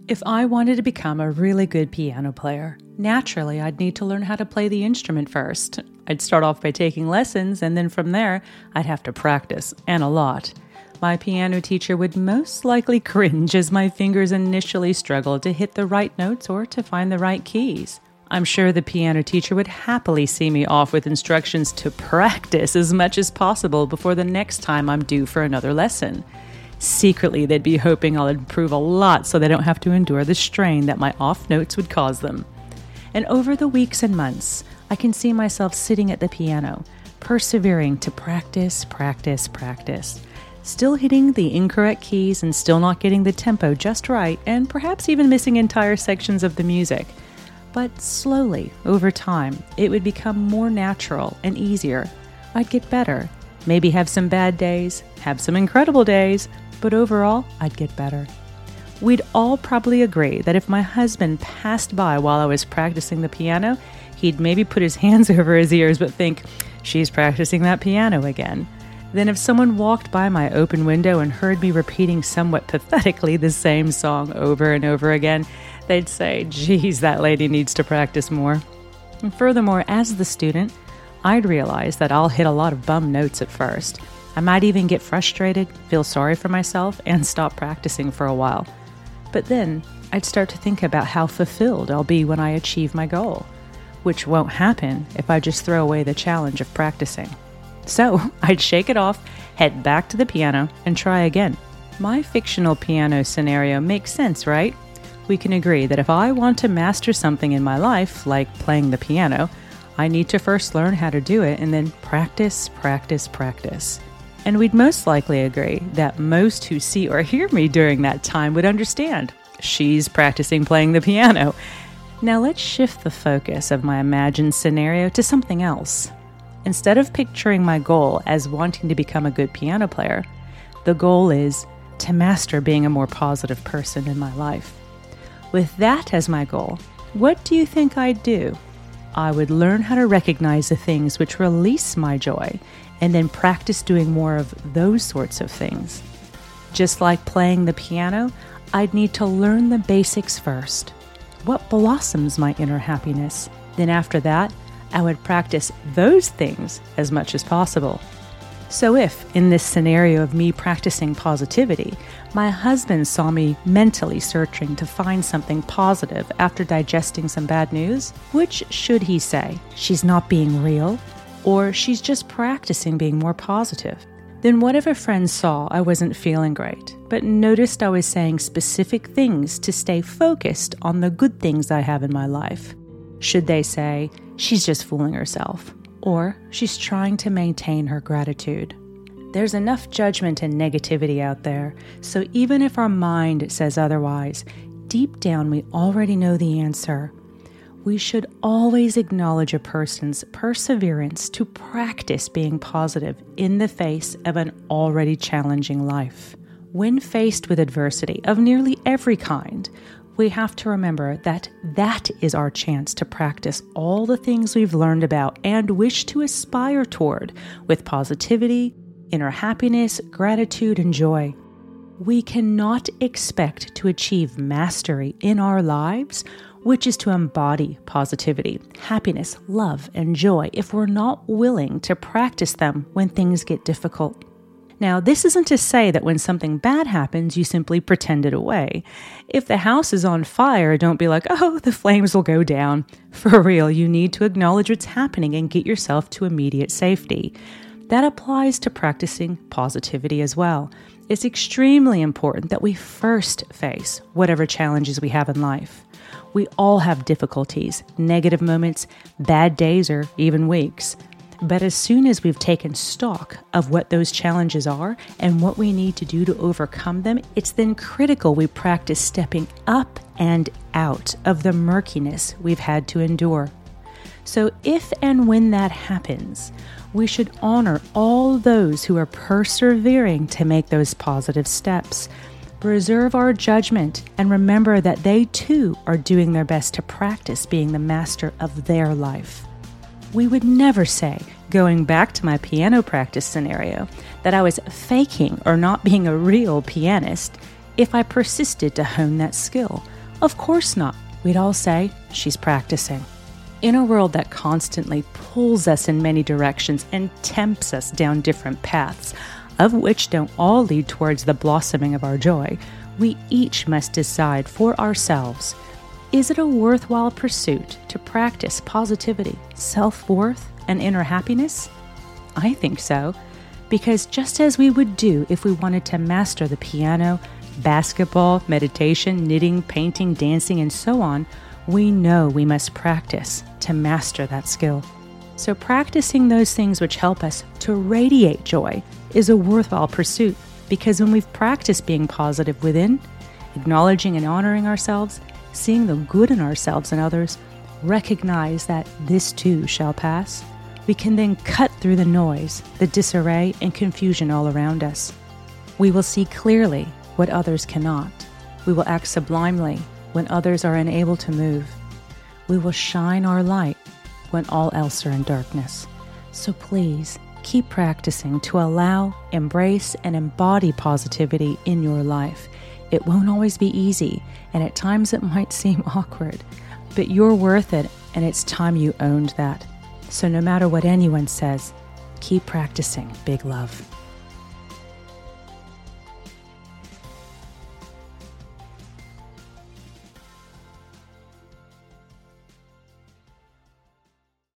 If I wanted to become a really good piano player, naturally I'd need to learn how to play the instrument first. I'd start off by taking lessons, and then from there, I'd have to practice, and a lot. My piano teacher would most likely cringe as my fingers initially struggled to hit the right notes or to find the right keys. I'm sure the piano teacher would happily see me off with instructions to practice as much as possible before the next time I'm due for another lesson. Secretly, they'd be hoping I'll improve a lot so they don't have to endure the strain that my off notes would cause them. And over the weeks and months, I can see myself sitting at the piano, persevering to practice, still hitting the incorrect keys and still not getting the tempo just right, and perhaps even missing entire sections of the music. But slowly, over time, it would become more natural and easier. I'd get better, maybe have some bad days, have some incredible days, but overall, I'd get better. We'd all probably agree that if my husband passed by while I was practicing the piano, he'd maybe put his hands over his ears but think, she's practicing that piano again. Then if someone walked by my open window and heard me repeating somewhat pathetically the same song over and over again, they'd say, geez, that lady needs to practice more. And furthermore, as the student, I'd realize that I'll hit a lot of bum notes at first. I might even get frustrated, feel sorry for myself, and stop practicing for a while. But then I'd start to think about how fulfilled I'll be when I achieve my goal, which won't happen if I just throw away the challenge of practicing. So I'd shake it off, head back to the piano, and try again. My fictional piano scenario makes sense, right? We can agree that if I want to master something in my life, like playing the piano, I need to first learn how to do it and then practice. And we'd most likely agree that most who see or hear me during that time would understand. She's practicing playing the piano. Now let's shift the focus of my imagined scenario to something else. Instead of picturing my goal as wanting to become a good piano player, the goal is to master being a more positive person in my life. With that as my goal, what do you think I'd do? I would learn how to recognize the things which release my joy and then practice doing more of those sorts of things. Just like playing the piano, I'd need to learn the basics first. What blossoms my inner happiness? Then after that, I would practice those things as much as possible. So if, in this scenario of me practicing positivity, my husband saw me mentally searching to find something positive after digesting some bad news, which should he say? She's not being real? Or she's just practicing being more positive? Then what if a friend saw I wasn't feeling great, but noticed I was saying specific things to stay focused on the good things I have in my life? Should they say, she's just fooling herself? Or she's trying to maintain her gratitude? There's enough judgment and negativity out there, so even if our mind says otherwise, deep down we already know the answer. We should always acknowledge a person's perseverance to practice being positive in the face of an already challenging life. When faced with adversity of nearly every kind, we have to remember that that is our chance to practice all the things we've learned about and wish to aspire toward with positivity, inner happiness, gratitude, and joy. We cannot expect to achieve mastery in our lives, which is to embody positivity, happiness, love, and joy, if we're not willing to practice them when things get difficult. Now, this isn't to say that when something bad happens, you simply pretend it away. If the house is on fire, don't be like, oh, the flames will go down. For real, you need to acknowledge what's happening and get yourself to immediate safety. That applies to practicing positivity as well. It's extremely important that we first face whatever challenges we have in life. We all have difficulties, negative moments, bad days, or even weeks. But as soon as we've taken stock of what those challenges are and what we need to do to overcome them, it's then critical we practice stepping up and out of the murkiness we've had to endure. So if and when that happens, we should honor all those who are persevering to make those positive steps. Reserve our judgment and remember that they too are doing their best to practice being the master of their life. We would never say, going back to my piano practice scenario, that I was faking or not being a real pianist if I persisted to hone that skill. Of course not. We'd all say, she's practicing. In a world that constantly pulls us in many directions and tempts us down different paths, of which don't all lead towards the blossoming of our joy, we each must decide for ourselves, is it a worthwhile pursuit to practice positivity, self-worth, and inner happiness? I think so, because just as we would do if we wanted to master the piano, basketball, meditation, knitting, painting, dancing, and so on, we know we must practice to master that skill. So practicing those things which help us to radiate joy is a worthwhile pursuit, because when we've practiced being positive within, acknowledging and honoring ourselves, seeing the good in ourselves and others, recognize that this too shall pass, we can then cut through the noise, the disarray, and confusion all around us. We will see clearly what others cannot. We will act sublimely when others are unable to move. We will shine our light when all else are in darkness. So please, keep practicing to allow, embrace, and embody positivity in your life. It won't always be easy, and at times it might seem awkward, but you're worth it, and it's time you owned that. So no matter what anyone says, keep practicing big love.